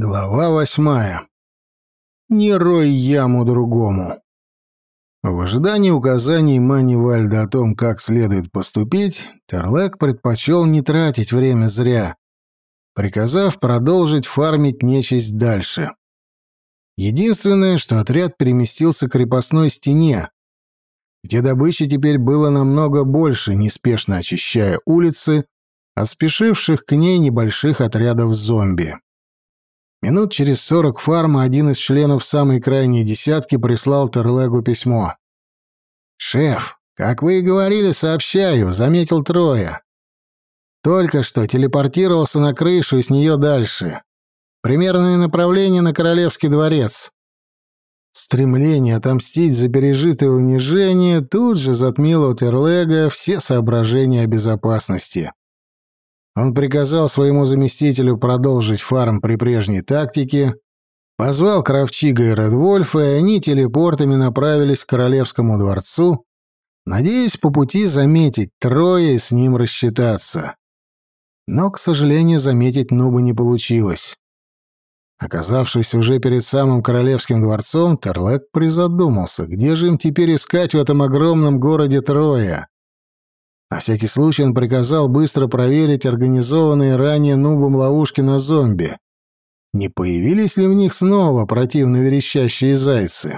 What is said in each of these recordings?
Глава 8. Не рой яму другому. В ожидании указаний Манивальда о том, как следует поступить, Терлек предпочел не тратить время зря, приказав продолжить фармить нечисть дальше. Единственное, что отряд переместился к крепостной стене, где добычи теперь было намного больше, неспешно очищая улицы от спешивших к ней небольших отрядов зомби. Минут через 40 фарма один из членов самой крайней десятки прислал Терлегу письмо. «Шеф, как вы и говорили, сообщаю, заметил трое. Только что телепортировался на крышу и с нее дальше. Примерное направление на Королевский дворец». Стремление отомстить за пережитое унижение тут же затмило у Терлега все соображения о безопасности. Он приказал своему заместителю продолжить фарм при прежней тактике, позвал Кравчига и Редвольфа, и они телепортами направились к Королевскому дворцу, надеясь по пути заметить Троя и с ним рассчитаться. Но, к сожалению, заметить Нуба не получилось. Оказавшись уже перед самым Королевским дворцом, Терлек призадумался, где же им теперь искать в этом огромном городе Троя. На всякий случай он приказал быстро проверить организованные ранее Нубом ловушки на зомби. Не появились ли в них снова противно верещащие зайцы?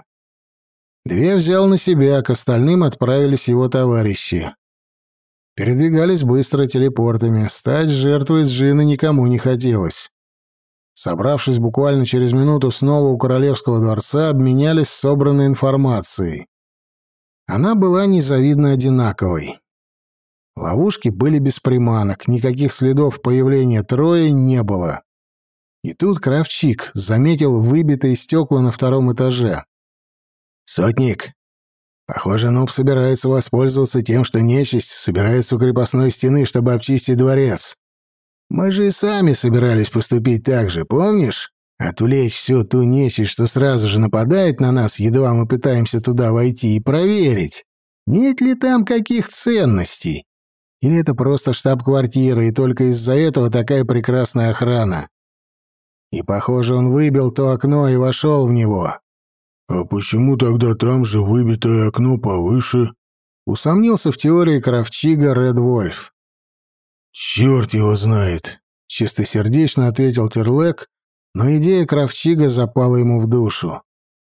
2 взял на себя, к остальным отправились его товарищи. Передвигались быстро телепортами, стать жертвой Джина никому не хотелось. Собравшись буквально через минуту снова у Королевского дворца, обменялись собранной информацией. Она была незавидно одинаковой. Ловушки были без приманок, никаких следов появления Троя не было. И тут Кравчик заметил выбитые стекла на 2-м этаже. «Сотник, похоже, Нуб собирается воспользоваться тем, что нечисть собирается у крепостной стены, чтобы обчистить дворец. Мы же и сами собирались поступить так же, помнишь? Отвлечь всю ту нечисть, что сразу же нападает на нас, едва мы пытаемся туда войти, и проверить, нет ли там каких ценностей. Или это просто штаб-квартира, и только из-за этого такая прекрасная охрана? И, похоже, он выбил то окно и вошел в него». «А почему тогда там же выбитое окно повыше?» — усомнился в теории Кравчига Редвольф. «Черт его знает», — чистосердечно ответил Терлек, но идея Кравчига запала ему в душу.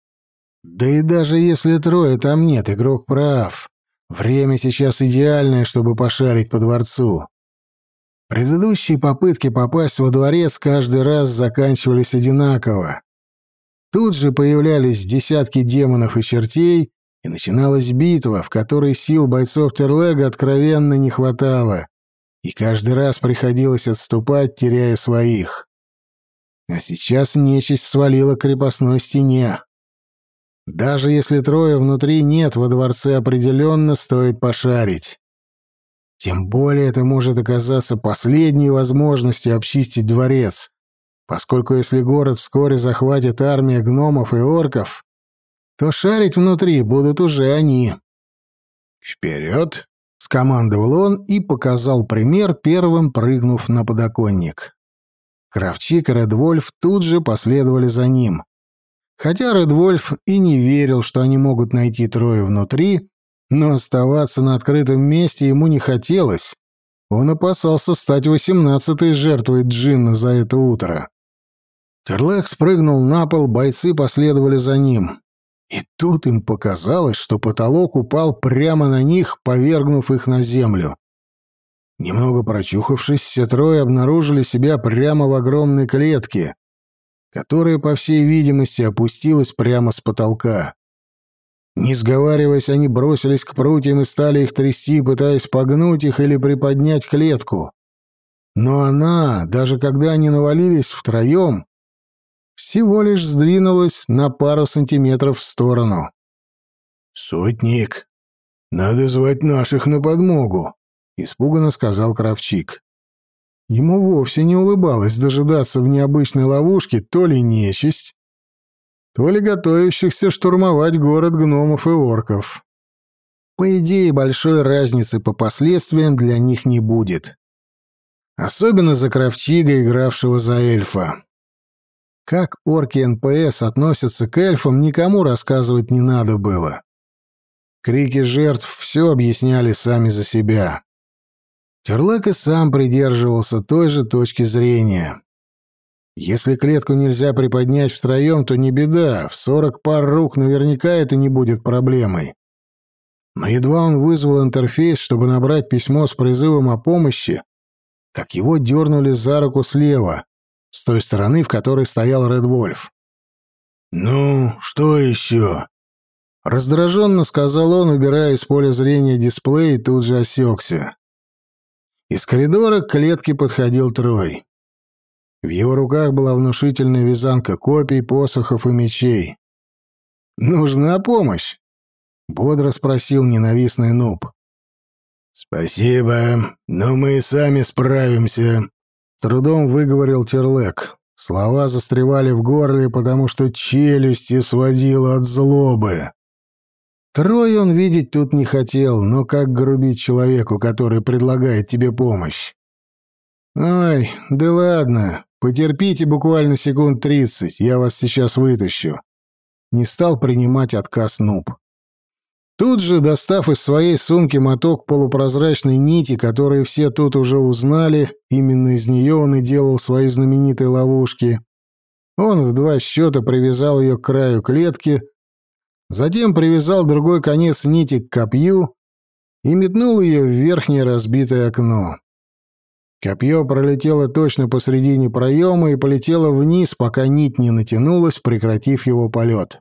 «Да и даже если Троя там нет, игрок прав. Время сейчас идеальное, чтобы пошарить по дворцу. Предыдущие попытки попасть во дворец каждый раз заканчивались одинаково. Тут же появлялись десятки демонов и чертей, и начиналась битва, в которой сил бойцов Терлега откровенно не хватало, и каждый раз приходилось отступать, теряя своих. А сейчас нечисть свалила к крепостной стене. Даже если Троя внутри нет, во дворце определенно стоит пошарить. Тем более это может оказаться последней возможностью обчистить дворец, поскольку если город вскоре захватит армия гномов и орков, то шарить внутри будут уже они. «Вперед!» — скомандовал он и показал пример, первым прыгнув на подоконник. Кравчик и Редвольф тут же последовали за ним. Хотя Редвольф и не верил, что они могут найти Трою внутри, но оставаться на открытом месте ему не хотелось. Он опасался стать 18-й жертвой Джинна за это утро. Терлек спрыгнул на пол, бойцы последовали за ним. И тут им показалось, что потолок упал прямо на них, повергнув их на землю. Немного прочухавшись, все трое обнаружили себя прямо в огромной клетке, которая, по всей видимости, опустилась прямо с потолка. Не сговариваясь, они бросились к прутьям и стали их трясти, пытаясь погнуть их или приподнять клетку. Но она, даже когда они навалились втроем, всего лишь сдвинулась на пару сантиметров в сторону. «Сотник, надо звать наших на подмогу», — испуганно сказал Кравчик. Ему вовсе не улыбалось дожидаться в необычной ловушке то ли нечисть, то ли готовящихся штурмовать город гномов и орков. По идее, большой разницы по последствиям для них не будет. Особенно за Кравчига, игравшего за эльфа. Как орки НПС относятся к эльфам, никому рассказывать не надо было. Крики жертв все объясняли сами за себя. Терлек и сам придерживался той же точки зрения. Если клетку нельзя приподнять втроем, то не беда, в 40 пар рук наверняка это не будет проблемой. Но едва он вызвал интерфейс, чтобы набрать письмо с призывом о помощи, как его дернули за руку слева, с той стороны, в которой стоял Ред Вольф. «Ну, что еще?» Раздраженно сказал он, убирая из поля зрения дисплей, и тут же осекся. Из коридора к клетке подходил Трой. В его руках была внушительная вязанка копий, посохов и мечей. «Нужна помощь?» — бодро спросил ненавистный нуб. «Спасибо, но мы и сами справимся», — с трудом выговорил Терлек. Слова застревали в горле, потому что челюсти сводило от злобы. Трой он видеть тут не хотел, но как грубить человеку, который предлагает тебе помощь? «Ой, да ладно, потерпите буквально секунд 30, я вас сейчас вытащу». Не стал принимать отказ нуб. Тут же, достав из своей сумки моток полупрозрачной нити, которые все тут уже узнали, именно из нее он и делал свои знаменитые ловушки, он в 2 счета привязал ее к краю клетки, затем привязал другой конец нити к копью и метнул ее в верхнее разбитое окно. Копье пролетело точно посредине проема и полетело вниз, пока нить не натянулась, прекратив его полет.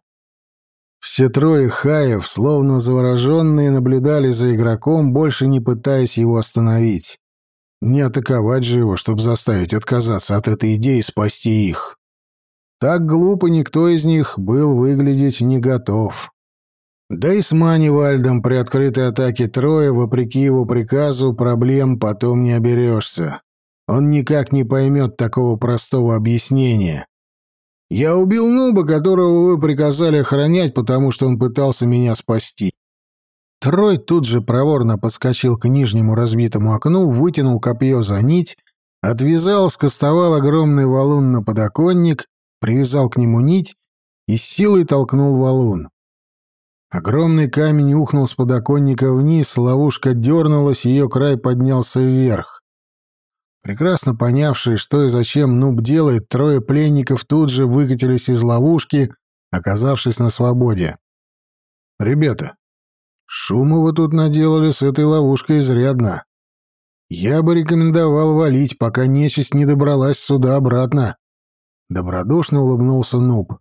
Все трое хаев, словно завороженные, наблюдали за игроком, больше не пытаясь его остановить. Не атаковать же его, чтобы заставить отказаться от этой идеи спасти их. Так глупо никто из них был выглядеть не готов. Да и с Манивальдом при открытой атаке Троя, вопреки его приказу, проблем потом не оберешься. Он никак не поймет такого простого объяснения. «Я убил нуба, которого вы приказали охранять, потому что он пытался меня спасти». Трой тут же проворно подскочил к нижнему разбитому окну, вытянул копье за нить, отвязал, скостовал огромный валун на подоконник, привязал к нему нить и с силой толкнул валун. Огромный камень ухнул с подоконника вниз, ловушка дернулась, ее край поднялся вверх. Прекрасно понявшие, что и зачем нуб делает, трое пленников тут же выкатились из ловушки, оказавшись на свободе. «Ребята, шума вы тут наделали с этой ловушкой изрядно. Я бы рекомендовал валить, пока нечисть не добралась сюда обратно». Добродушно улыбнулся нуб.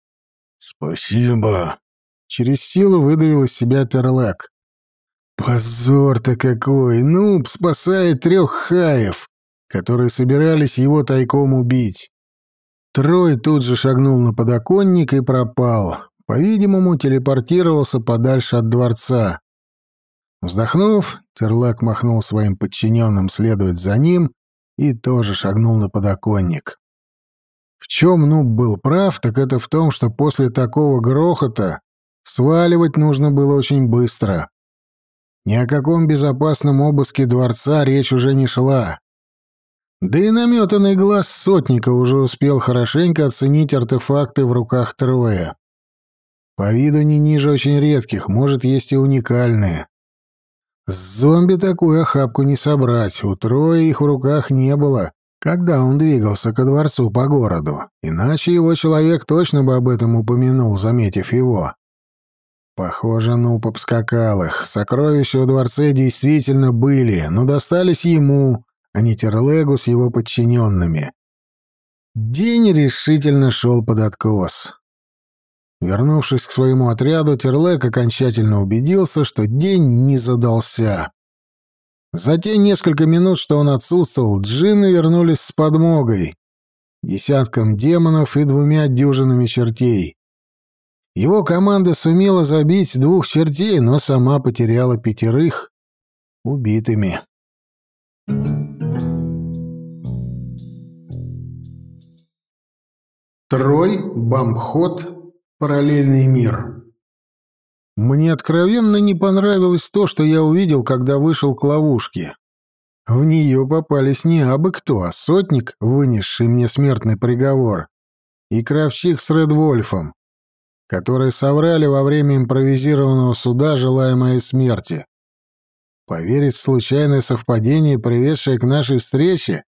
«Спасибо», — через силу выдавил из себя Терлек. «Позор-то какой! Нуб спасает 3 хаев, которые собирались его тайком убить». Трой тут же шагнул на подоконник и пропал. По-видимому, телепортировался подальше от дворца. Вздохнув, Терлек махнул своим подчиненным следовать за ним и тоже шагнул на подоконник. В чем нуб был прав, так это в том, что после такого грохота сваливать нужно было очень быстро. Ни о каком безопасном обыске дворца речь уже не шла. Да и наметанный глаз сотника уже успел хорошенько оценить артефакты в руках Троя. По виду не ниже очень редких, может, есть и уникальные. С зомби такую охапку не собрать, у Троя их в руках не было, когда он двигался ко дворцу по городу, иначе его человек точно бы об этом упомянул, заметив его. Похоже, нуб обскакал их. Сокровища во дворце действительно были, но достались ему, а не Терлегу с его подчиненными. День решительно шел под откос. Вернувшись к своему отряду, Терлег окончательно убедился, что день не задался. За те несколько минут, что он отсутствовал, джинны вернулись с подмогой, 10 демонов и 2 дюжинами чертей. Его команда сумела забить 2 чертей, но сама потеряла 5 убитыми. Трой, Бамхот, параллельный мир. Мне откровенно не понравилось то, что я увидел, когда вышел к ловушке. В нее попались не абы кто, а сотник, вынесший мне смертный приговор. и Кравчик с Редвольфом, которые соврали во время импровизированного суда, желая моей смерти. Поверить в случайное совпадение, приведшее к нашей встрече?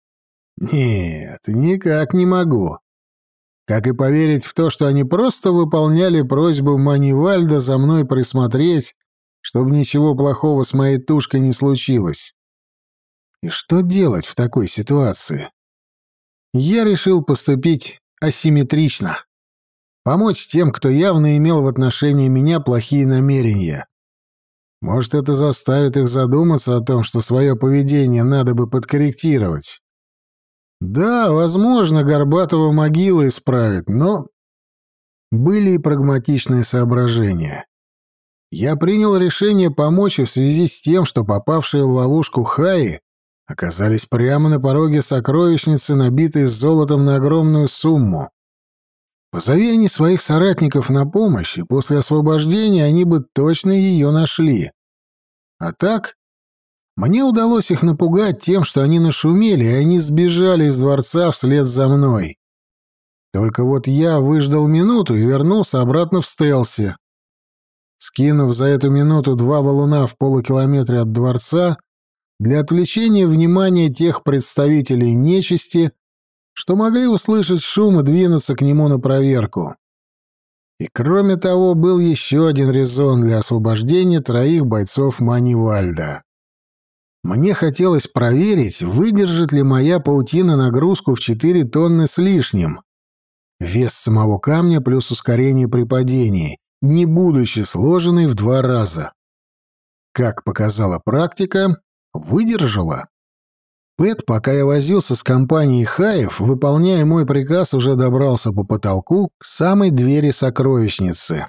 Нет, никак не могу. Как и поверить в то, что они просто выполняли просьбу Манивальда за мной присмотреть, чтобы ничего плохого с моей тушкой не случилось. И что делать в такой ситуации? Я решил поступить асимметрично. Помочь тем, кто явно имел в отношении меня плохие намерения. Может, это заставит их задуматься о том, что свое поведение надо бы подкорректировать. Да, возможно, Горбатова могила исправит, но были и прагматичные соображения. Я принял решение помочь в связи с тем, что попавшие в ловушку хаи оказались прямо на пороге сокровищницы, набитой золотом на огромную сумму. Позови они своих соратников на помощь, и после освобождения они бы точно ее нашли. А так, мне удалось их напугать тем, что они нашумели, и они сбежали из дворца вслед за мной. Только вот я выждал минуту и вернулся обратно в стелсе. Скинув за эту минуту 2 валуна в полукилометре от дворца для отвлечения внимания тех представителей нечисти, что могли услышать шум и двинуться к нему на проверку. И кроме того, был еще один резон для освобождения 3 бойцов Манивальда. Мне хотелось проверить, выдержит ли моя паутина нагрузку в 4 тонны с лишним. Вес самого камня плюс ускорение при падении, не будучи сложенной в 2 раза. Как показала практика, выдержала. Пэт, пока я возился с компанией хаев, выполняя мой приказ, уже добрался по потолку к самой двери сокровищницы.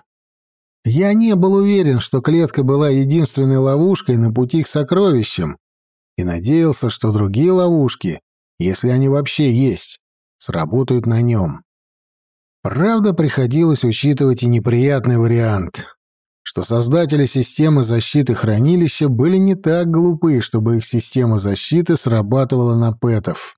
Я не был уверен, что клетка была единственной ловушкой на пути к сокровищам, и надеялся, что другие ловушки, если они вообще есть, сработают на нем. Правда, приходилось учитывать и неприятный вариант, что создатели системы защиты хранилища были не так глупы, чтобы их система защиты срабатывала на пэтов.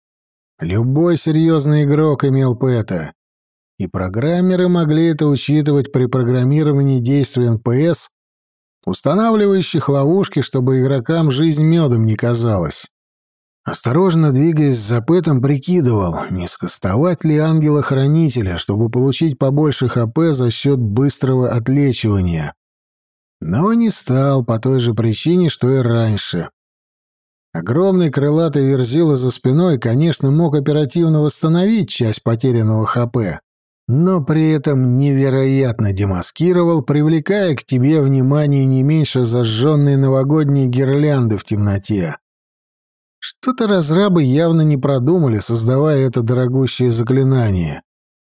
Любой серьезный игрок имел пэта, и программеры могли это учитывать при программировании действий НПС, устанавливающих ловушки, чтобы игрокам жизнь медом не казалась. Осторожно двигаясь за пэтом, прикидывал, не скостовать ли ангела-хранителя, чтобы получить побольше ХП за счет быстрого отлечивания. Но не стал по той же причине, что и раньше. Огромный крылатый верзила за спиной, конечно, мог оперативно восстановить часть потерянного ХП, но при этом невероятно демаскировал, привлекая к тебе внимание не меньше зажженной новогодней гирлянды в темноте. Что-то разрабы явно не продумали, создавая это дорогущее заклинание.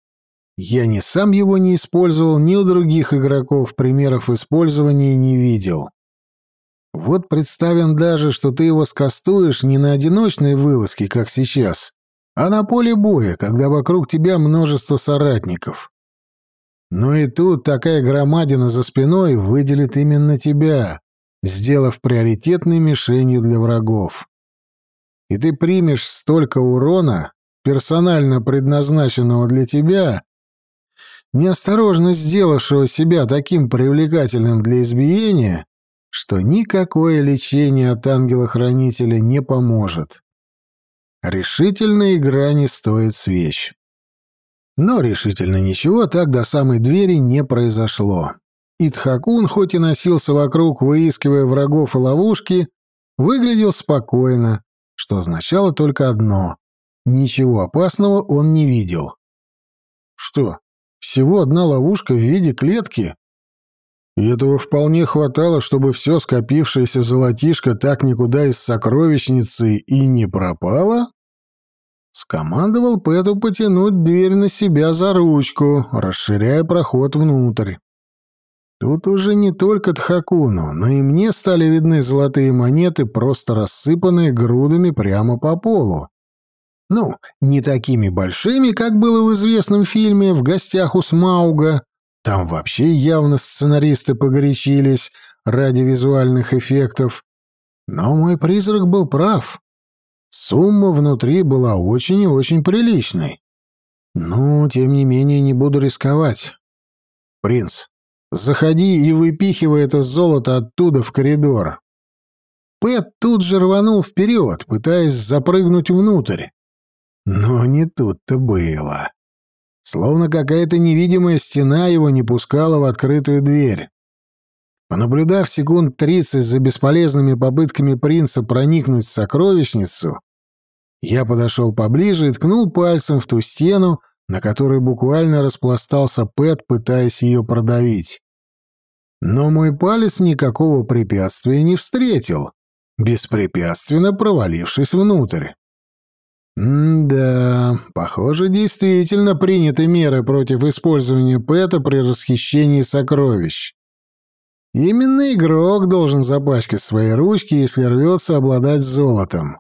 Я ни сам его не использовал, ни у других игроков примеров использования не видел. Вот представим даже, что ты его скастуешь не на одиночной вылазке, как сейчас, а на поле боя, когда вокруг тебя множество соратников. Но и тут такая громадина за спиной выделит именно тебя, сделав приоритетной мишенью для врагов. И ты примешь столько урона, персонально предназначенного для тебя, неосторожно сделавшего себя таким привлекательным для избиения, что никакое лечение от ангела-хранителя не поможет. Решительная игра не стоит свеч. Но решительно ничего так до самой двери не произошло. Итхакун, хоть и носился вокруг, выискивая врагов и ловушки, выглядел спокойно, что означало только одно — ничего опасного он не видел. Что, всего одна ловушка в виде клетки? И этого вполне хватало, чтобы все скопившееся золотишко так никуда из сокровищницы и не пропало? Скомандовал Пэту потянуть дверь на себя за ручку, расширяя проход внутрь. Тут уже не только Тхакуну, но и мне стали видны золотые монеты, просто рассыпанные грудами прямо по полу. Ну, не такими большими, как было в известном фильме «В гостях у Смауга». Там вообще явно сценаристы погорячились ради визуальных эффектов. Но мой призрак был прав. Сумма внутри была очень и очень приличной. Ну, тем не менее, не буду рисковать. Принц, заходи и выпихивай это золото оттуда в коридор. Пэт тут же рванул вперед, пытаясь запрыгнуть внутрь. Но не тут-то было. Словно какая-то невидимая стена его не пускала в открытую дверь. Понаблюдав секунд 30 за бесполезными попытками принца проникнуть в сокровищницу, я подошел поближе и ткнул пальцем в ту стену, на которой буквально распластался Пэт, пытаясь ее продавить. Но мой палец никакого препятствия не встретил, беспрепятственно провалившись внутрь. Да, похоже, действительно приняты меры против использования Пэта при расхищении сокровищ. Именно игрок должен запачкать свои ручки, если рвется обладать золотом.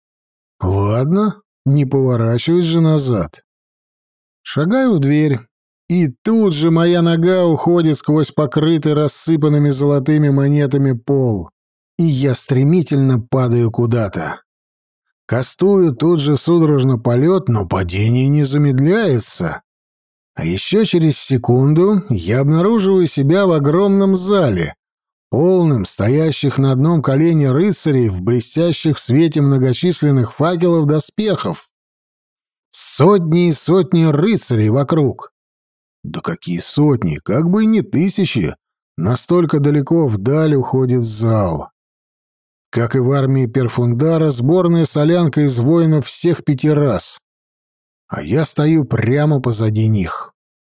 Ладно, не поворачиваюсь же назад. Шагаю в дверь, и тут же моя нога уходит сквозь покрытый рассыпанными золотыми монетами пол, и я стремительно падаю куда-то. Кастую тут же судорожно полет, но падение не замедляется. А еще через секунду я обнаруживаю себя в огромном зале, полным стоящих на одном колене рыцарей в блестящих в свете многочисленных факелов доспехов. Сотни и сотни рыцарей вокруг. Да какие сотни, как бы и не тысячи, настолько далеко вдаль уходит зал. Как и в армии Перфундара, сборная солянка из воинов всех 5 рас. А я стою прямо позади них.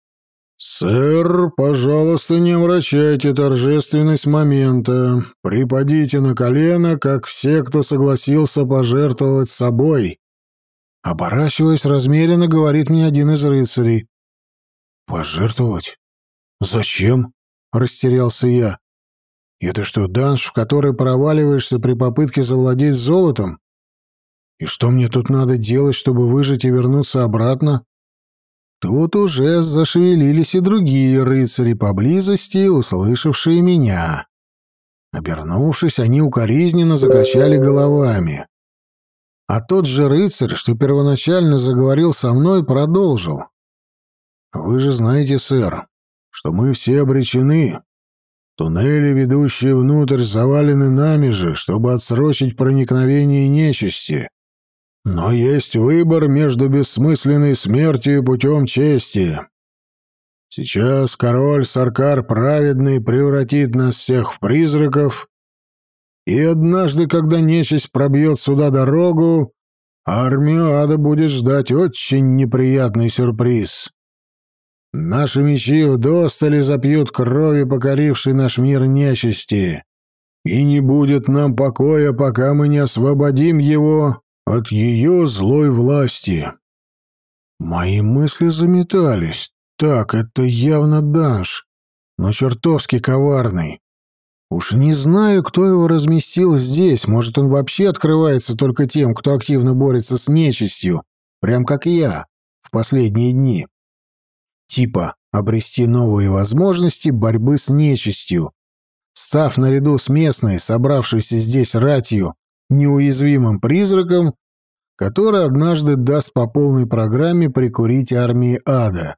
«Сэр, пожалуйста, не омрачайте торжественность момента. Припадите на колено, как все, кто согласился пожертвовать собой». Оборачиваясь, размеренно говорит мне один из рыцарей. «Пожертвовать? Зачем?» — растерялся я. «Это что, данж, в который проваливаешься при попытке завладеть золотом? И что мне тут надо делать, чтобы выжить и вернуться обратно?» Тут уже зашевелились и другие рыцари поблизости, услышавшие меня. Обернувшись, они укоризненно закачали головами. А тот же рыцарь, что первоначально заговорил со мной, продолжил. «Вы же знаете, сэр, что мы все обречены. Туннели, ведущие внутрь, завалены нами же, чтобы отсрочить проникновение нечисти. Но есть выбор между бессмысленной смертью и путем чести. Сейчас король Саркар Праведный превратит нас всех в призраков, и однажды, когда нечисть пробьет сюда дорогу, армию ада будет ждать очень неприятный сюрприз. Наши мечи вдосталь запьют крови, покорившей наш мир нечисти, и не будет нам покоя, пока мы не освободим его от ее злой власти». Мои мысли заметались. Так, это явно данж, но чертовски коварный. Уж не знаю, кто его разместил здесь. Может, он вообще открывается только тем, кто активно борется с нечистью, прям как я в последние дни. Типа обрести новые возможности борьбы с нечистью, став наряду с местной, собравшейся здесь ратью, неуязвимым призраком, который однажды даст по полной программе прикурить армии ада.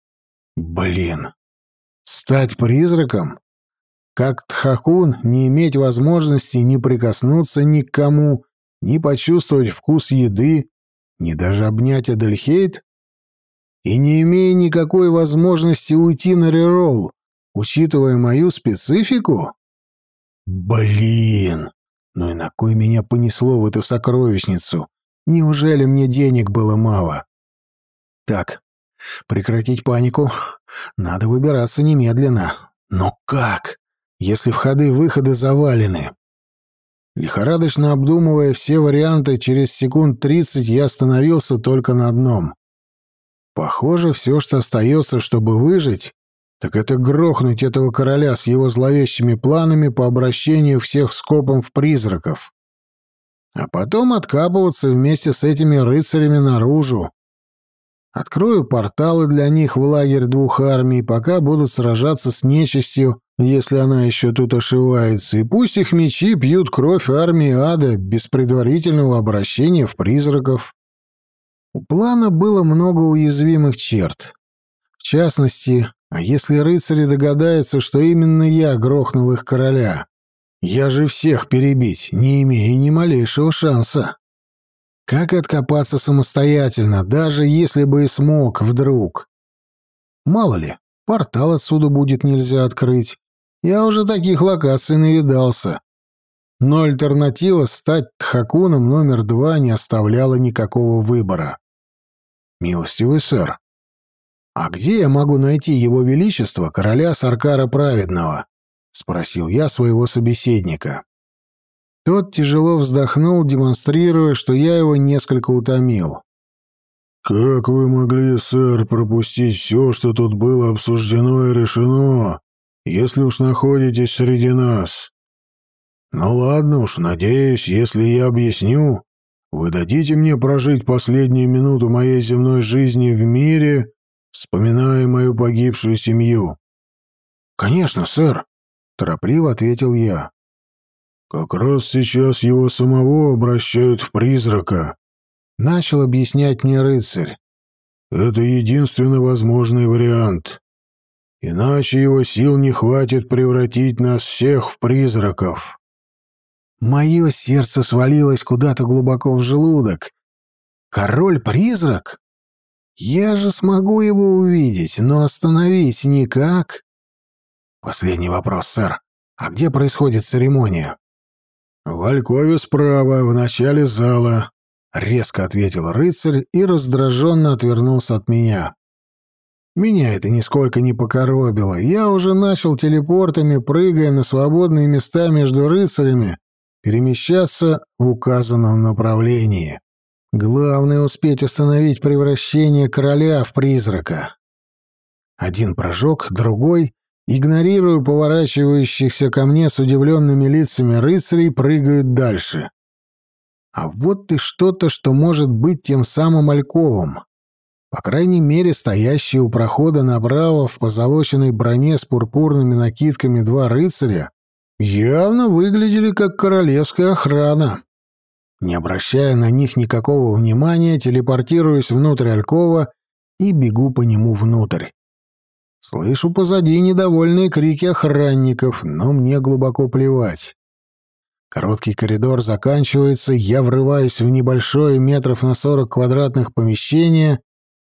Блин, стать призраком? Как Тхакун не иметь возможности ни прикоснуться ни к кому, ни почувствовать вкус еды, ни даже обнять Адельхейт? И не имея никакой возможности уйти на реролл, учитывая мою специфику? Блин, ну и на кой меня понесло в эту сокровищницу? Неужели мне денег было мало? Так, прекратить панику. Надо выбираться немедленно. Но как, если входы-выходы завалены? Лихорадочно обдумывая все варианты, через секунд 30 я остановился только на одном. Похоже, все, что остается, чтобы выжить, так это грохнуть этого короля с его зловещими планами по обращению всех скопом в призраков. А потом откапываться вместе с этими рыцарями наружу. Открою порталы для них в лагерь 2 армий, пока будут сражаться с нечистью, если она еще тут ошивается, и пусть их мечи пьют кровь армии ада без предварительного обращения в призраков. У плана было много уязвимых черт. В частности, а если рыцари догадаются, что именно я грохнул их короля? Я же всех перебить не имею ни малейшего шанса. Как откопаться самостоятельно, даже если бы и смог вдруг? Мало ли, портал отсюда будет нельзя открыть. Я уже таких локаций навидался. Но альтернатива стать Тхакуном номер 2 не оставляла никакого выбора. «Милостивый сэр, а где я могу найти его величество, короля Саркара Праведного?» — спросил я своего собеседника. Тот тяжело вздохнул, демонстрируя, что я его несколько утомил. «Как вы могли, сэр, пропустить все, что тут было обсуждено и решено, если уж находитесь среди нас? Ну ладно уж, надеюсь, если я объясню, вы дадите мне прожить последнюю минуту моей земной жизни в мире, вспоминая мою погибшую семью». «Конечно, сэр», — торопливо ответил я. «Как раз сейчас его самого обращают в призрака», — начал объяснять мне рыцарь. «Это единственно возможный вариант. Иначе его сил не хватит превратить нас всех в призраков». Мое сердце свалилось куда-то глубоко в желудок. Король-призрак? Я же смогу его увидеть, но остановить никак. Последний вопрос, сэр. А где происходит церемония? «В алькове справа, в начале зала», — резко ответил рыцарь и раздраженно отвернулся от меня. Меня это нисколько не покоробило. Я уже начал телепортами, прыгая на свободные места между рыцарями, перемещаться в указанном направлении. Главное — успеть остановить превращение короля в призрака. Один прыжок, другой. Игнорируя поворачивающихся ко мне с удивленными лицами рыцарей, прыгают дальше. А вот и что-то, что может быть тем самым Альковым. По крайней мере, стоящие у прохода направо в позолоченной броне с пурпурными накидками два рыцаря явно выглядели как королевская охрана. Не обращая на них никакого внимания, телепортируюсь внутрь алькова и бегу по нему внутрь. Слышу позади недовольные крики охранников, но мне глубоко плевать. Короткий коридор заканчивается, я врываюсь в небольшое метров на 40 квадратных помещение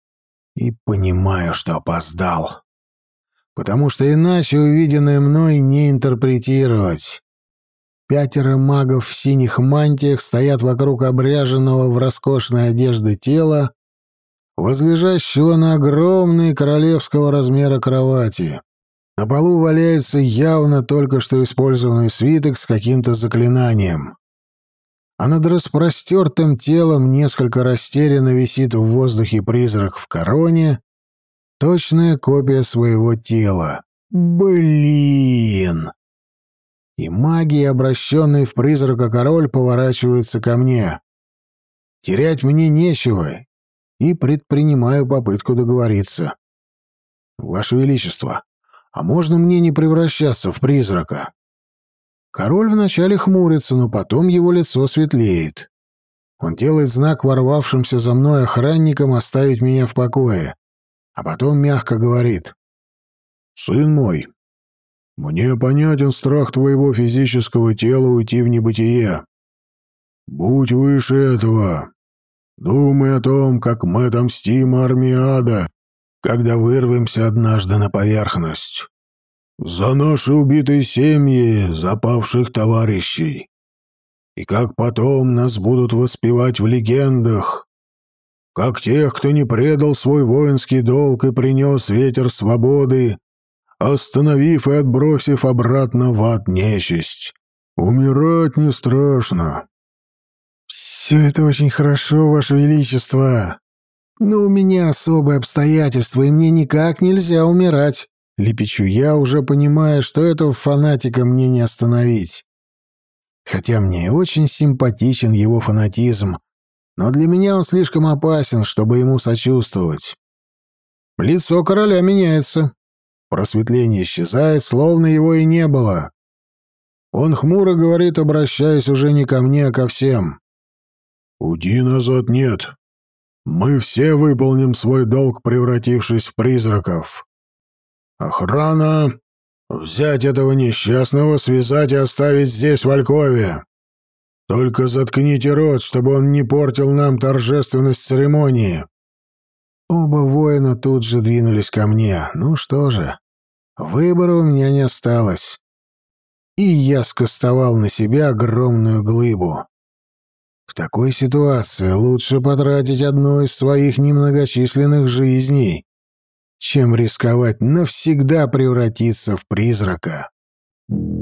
и понимаю, что опоздал. Потому что иначе увиденное мной не интерпретировать. 5 магов в синих мантиях стоят вокруг обряженного в роскошной одежды тела, возлежащего на огромной королевского размера кровати. На полу валяется явно только что использованный свиток с каким-то заклинанием. А над распростертым телом несколько растерянно висит в воздухе призрак в короне, точная копия своего тела. Блин! И маги, обращенные в призрака король, поворачиваются ко мне. Терять мне нечего, и предпринимаю попытку договориться. «Ваше Величество, а можно мне не превращаться в призрака?» Король вначале хмурится, но потом его лицо светлеет. Он делает знак ворвавшимся за мной охранникам оставить меня в покое, а потом мягко говорит: «Сын мой, мне понятен страх твоего физического тела уйти в небытие. Будь выше этого. Думай о том, как мы отомстим армии ада, когда вырвемся однажды на поверхность. За наши убитые семьи, за павших товарищей. И как потом нас будут воспевать в легендах, как тех, кто не предал свой воинский долг и принес ветер свободы, остановив и отбросив обратно в ад нечисть. Умирать не страшно». «Все это очень хорошо, Ваше Величество, но у меня особые обстоятельства, и мне никак нельзя умирать», — лепечу я, уже понимая, что этого фанатика мне не остановить. Хотя мне и очень симпатичен его фанатизм, но для меня он слишком опасен, чтобы ему сочувствовать. Лицо короля меняется. Просветление исчезает, словно его и не было. Он хмуро говорит, обращаясь уже не ко мне, а ко всем: «Уйди назад, нет. Мы все выполним свой долг, превратившись в призраков. Охрана! Взять этого несчастного, связать и оставить здесь, в Алькове. Только заткните рот, чтобы он не портил нам торжественность церемонии». Оба воина тут же двинулись ко мне. Ну что же, выбора у меня не осталось. И я скостовал на себя огромную глыбу. В такой ситуации лучше потратить одну из своих немногочисленных жизней, чем рисковать навсегда превратиться в призрака.